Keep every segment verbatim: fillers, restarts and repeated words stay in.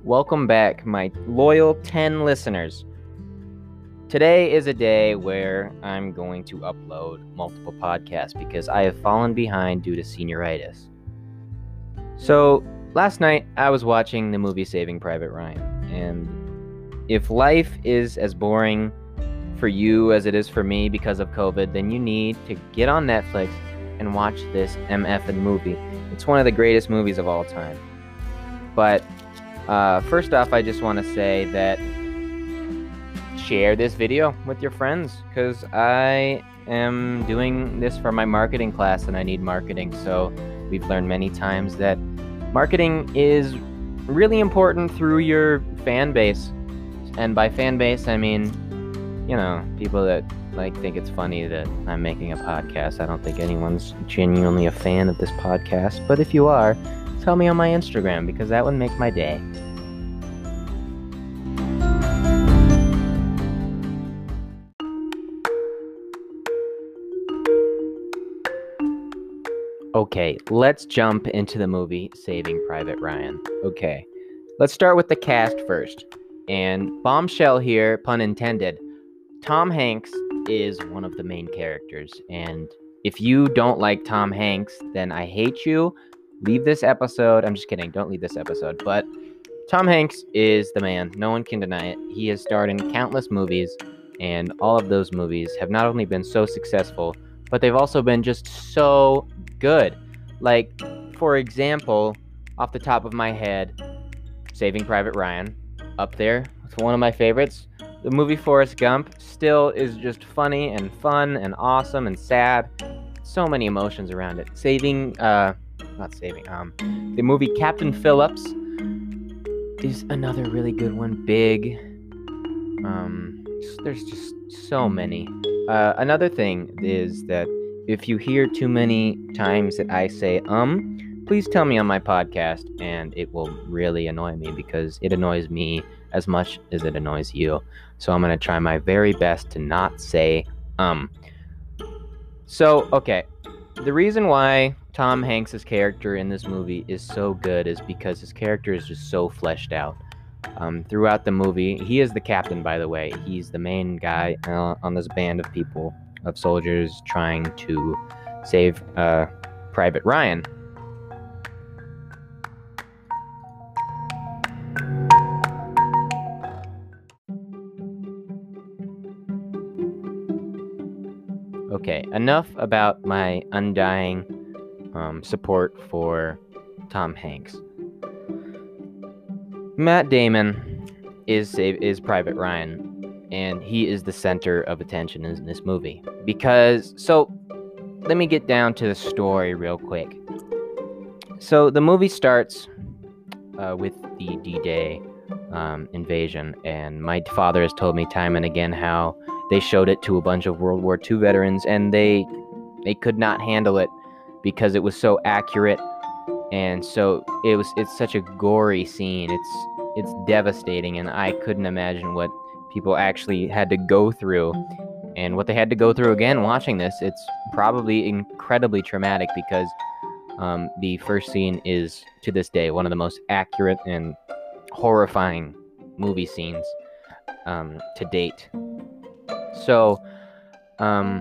Welcome back, my loyal ten listeners. Today is a day where I'm going to upload multiple podcasts because I have fallen behind due to senioritis. So, last night I was watching the movie Saving Private Ryan, and if life is as boring for you as it is for me because of COVID, then you need to get on Netflix and watch this MFing movie. It's one of the greatest movies of all time. But uh, first off, I just want to say that share this video with your friends, because I am doing this for my marketing class and I need marketing. So we've learned many times that marketing is really important through your fan base. And by fan base, I mean, you know, people that like think it's funny that I'm making a podcast. I don't think anyone's genuinely a fan of this podcast, but if you are, tell me on my Instagram, because that would make my day. Okay, let's jump into the movie Saving Private Ryan. Okay, let's start with the cast first. And bombshell here, pun intended, Tom Hanks is one of the main characters. And if you don't like Tom Hanks, then I hate you. Leave this episode. I'm just kidding. Don't leave this episode. But Tom Hanks is the man. No one can deny it. He has starred in countless movies, and all of those movies have not only been so successful, but they've also been just so good. Like, for example, off the top of my head, Saving Private Ryan, up there. It's one of my favorites. The movie Forrest Gump still is just funny and fun and awesome and sad. So many emotions around it. Saving, uh, not saving, um, the movie Captain Phillips is another really good one. Big. Um, there's just so many. Uh, another thing is that if you hear too many times that I say, um, please tell me on my podcast, and it will really annoy me, because it annoys me as much as it annoys you. So I'm going to try my very best to not say, um. So, okay. The reason why Tom Hanks' character in this movie is so good is because his character is just so fleshed out. Um, throughout the movie, he is the captain, by the way. He's the main guy uh, on this band of people, of soldiers trying to save uh, Private Ryan. Okay, enough about my undying um, support for Tom Hanks. Matt Damon is is Private Ryan, and he is the center of attention in this movie. Because, so, let me get down to the story real quick. So, the movie starts uh, with the D-Day um, invasion, and my father has told me time and again how they showed it to a bunch of World War Two veterans, and they they could not handle it because it was so accurate, and so it was it's such a gory scene. It's it's devastating, and I couldn't imagine what people actually had to go through, and what they had to go through again watching this. It's probably incredibly traumatic, because um, the first scene is, to this day, one of the most accurate and horrifying movie scenes um, to date. So, um,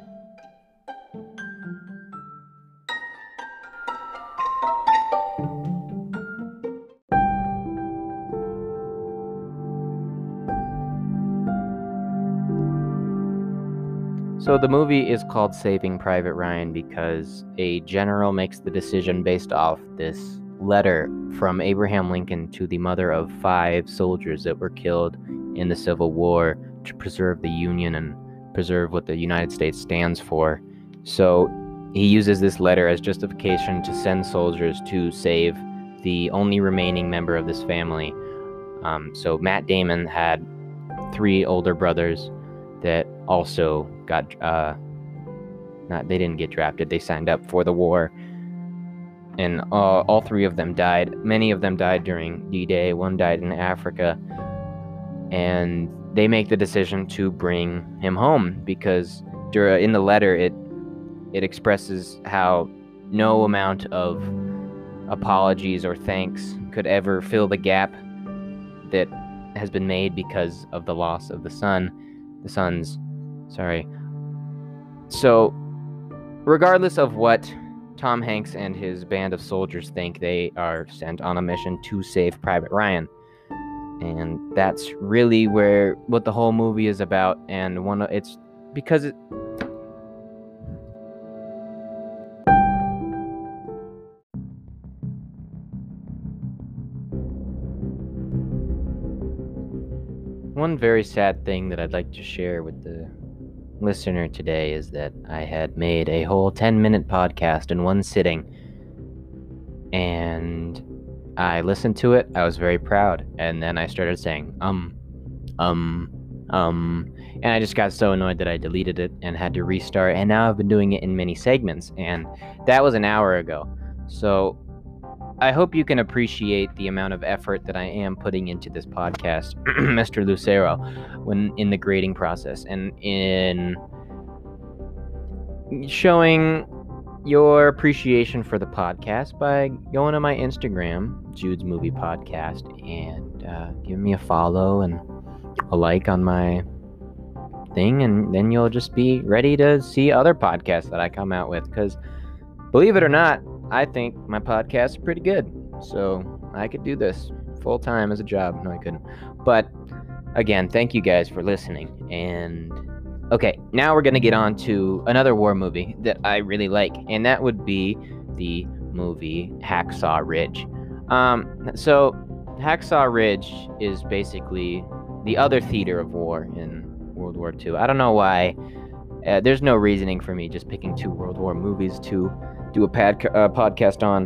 so the movie is called Saving Private Ryan because a general makes the decision based off this letter from Abraham Lincoln to the mother of five soldiers that were killed in the Civil War to preserve the Union and preserve what the United States stands for. So he uses this letter as justification to send soldiers to save the only remaining member of this family. Um, so Matt Damon had three older brothers that also got, uh, not, they didn't get drafted, they signed up for the war. And uh, all three of them died. Many of them died during D-Day. One died in Africa. And they make the decision to bring him home because in the letter it it expresses how no amount of apologies or thanks could ever fill the gap that has been made because of the loss of the son, the sons, sorry. So, regardless of what Tom Hanks and his band of soldiers think, they are sent on a mission to save Private Ryan. And that's really where what the whole movie is about. And one of, it's because it one very sad thing that I'd like to share with the listener today is that I had made a whole ten minute podcast in one sitting, and I listened to it. I was very proud, and then I started saying um um um and I just got so annoyed that I deleted it and had to restart, and now I've been doing it in many segments, and that was an hour ago. So I hope you can appreciate the amount of effort that I am putting into this podcast, Mister Lucero, when in the grading process and in showing your appreciation for the podcast by going to my Instagram, Jude's Movie Podcast, and uh, giving me a follow and a like on my thing, and then you'll just be ready to see other podcasts that I come out with, because believe it or not, I think my podcast is pretty good, so I could do this full-time as a job. No, I couldn't. But, again, thank you guys for listening. And, okay, now we're going to get on to another war movie that I really like, and that would be the movie Hacksaw Ridge. Um, so, Hacksaw Ridge is basically the other theater of war in World War Two. I don't know why. Uh, there's no reasoning for me just picking two World War movies to do a pad, uh, podcast on,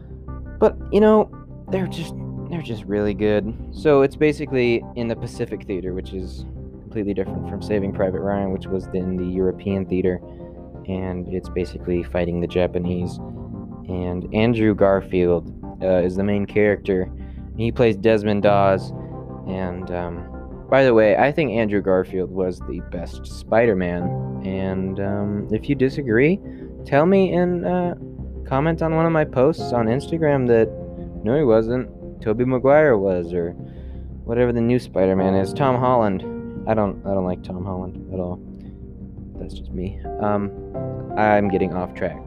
but you know, they're just they're just really good. So it's basically in the Pacific Theater, which is completely different from Saving Private Ryan, which was in the European theater, and it's basically fighting the Japanese. And Andrew Garfield uh, is the main character. He plays Desmond Dawes, and um, by the way, I think Andrew Garfield was the best Spider-Man, and um, if you disagree, tell me and uh, comment on one of my posts on Instagram that no, he wasn't. Tobey Maguire was, or whatever the new Spider-Man is. Tom Holland. I don't. I don't like Tom Holland at all. That's just me. Um, I'm getting off track.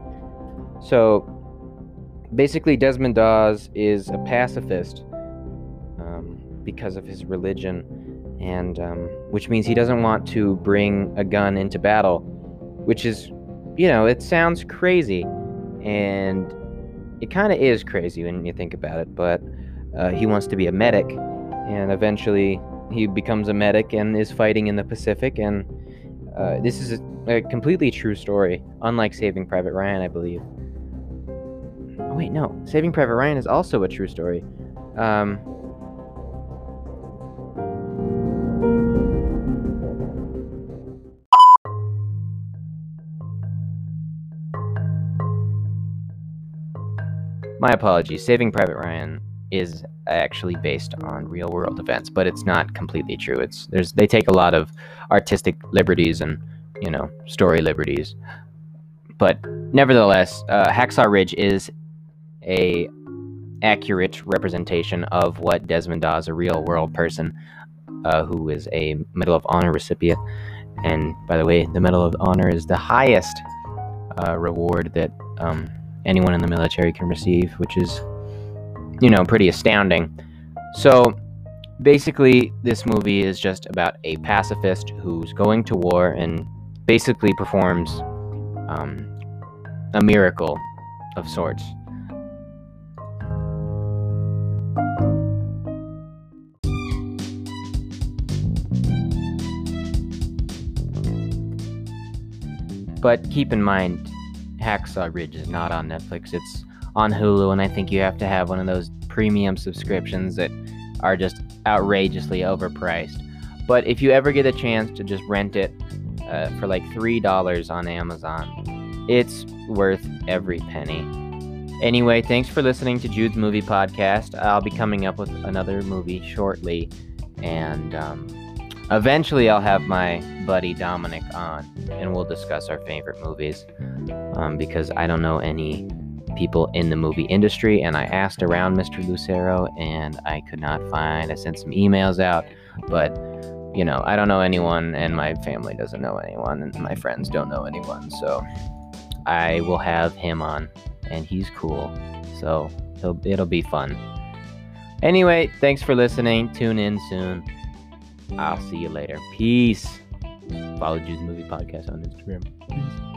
So, basically, Desmond Dawes is a pacifist um, because of his religion, and um, which means he doesn't want to bring a gun into battle, which is, you know, it sounds crazy, and it kind of is crazy when you think about it, but uh, he wants to be a medic, and eventually he becomes a medic and is fighting in the Pacific, and uh, this is a, a completely true story, unlike Saving Private Ryan, I believe. Oh, wait, no. Saving Private Ryan is also a true story. Um... My apologies. Saving Private Ryan is actually based on real-world events, but it's not completely true. It's there's they take a lot of artistic liberties and, you know, story liberties. But nevertheless, uh, Hacksaw Ridge is a accurate representation of what Desmond Dawes, a real-world person uh, who is a Medal of Honor recipient. And by the way, the Medal of Honor is the highest uh, reward that um, anyone in the military can receive, which is, you know, pretty astounding. So basically, this movie is just about a pacifist who's going to war and basically performs um, a miracle of sorts. But keep in mind, Hacksaw Ridge is not on Netflix. It's on Hulu, and I think you have to have one of those premium subscriptions that are just outrageously overpriced. But if you ever get a chance to just rent it uh, for like three dollars on Amazon, it's worth every penny. Anyway, thanks for listening to Jude's Movie Podcast. I'll be coming up with another movie shortly, and um, eventually I'll have my buddy Dominic on, and we'll discuss our favorite movies, um, because I don't know any people in the movie industry, and I asked around Mister Lucero, and I could not find. I sent some emails out, but you know, I don't know anyone, and my family doesn't know anyone, and my friends don't know anyone. So I will have him on, and he's cool. So he'll, it'll be fun. Anyway, thanks for listening. Tune in soon. I'll see you later. Peace. Follow Juice Movie Podcast on Instagram. Peace.